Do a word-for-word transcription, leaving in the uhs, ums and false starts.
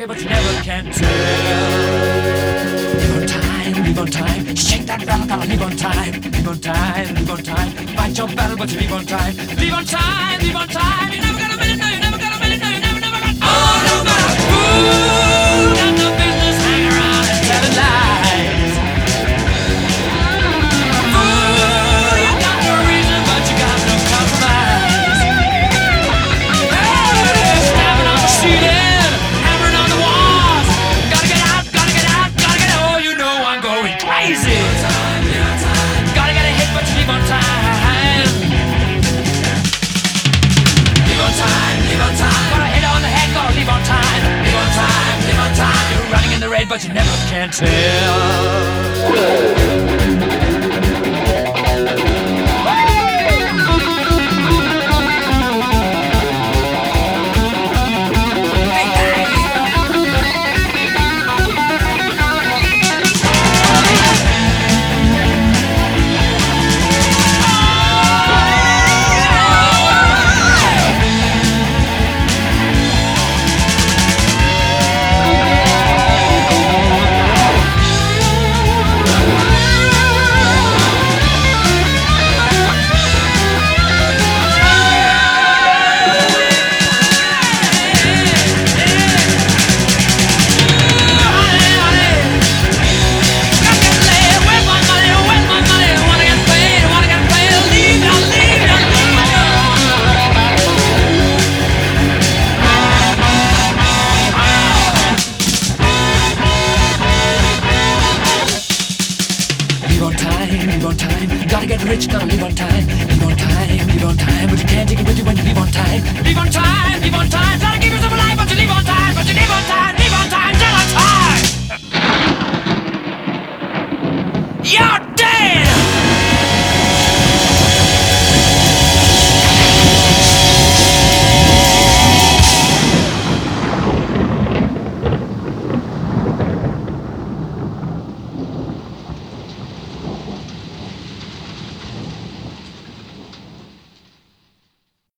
talking, but you never can tell. Live on time, live on time. Shake that rattle, gotta live on time. Live on time, live on time. Fight your battle, but you live on time. Live on time, live on time. You're never gonna minute, no, you're never gonna minute, no, you're never, never gonna. Oh, no matter who got no business hanging around and telling lies. Fool, you got no reason, but you got no compromise. Hey, stabbing on the ceiling, hammering on the walls. Gotta get out, gotta get out, gotta get out. Oh, you know I'm going crazy. Gotta get a hit, but you leave on time. Leave on time, leave on time. Gotta hit on the head, gotta leave on time. Leave on time, leave on time. You're running in the red, but you never can tell. Live on time, gotta get rich, gotta live on time. Live on time, live on time, but you can't take it with you when you live on time. Live on time, live on time, try to keep yourself alive, but you live on time, but you live on time.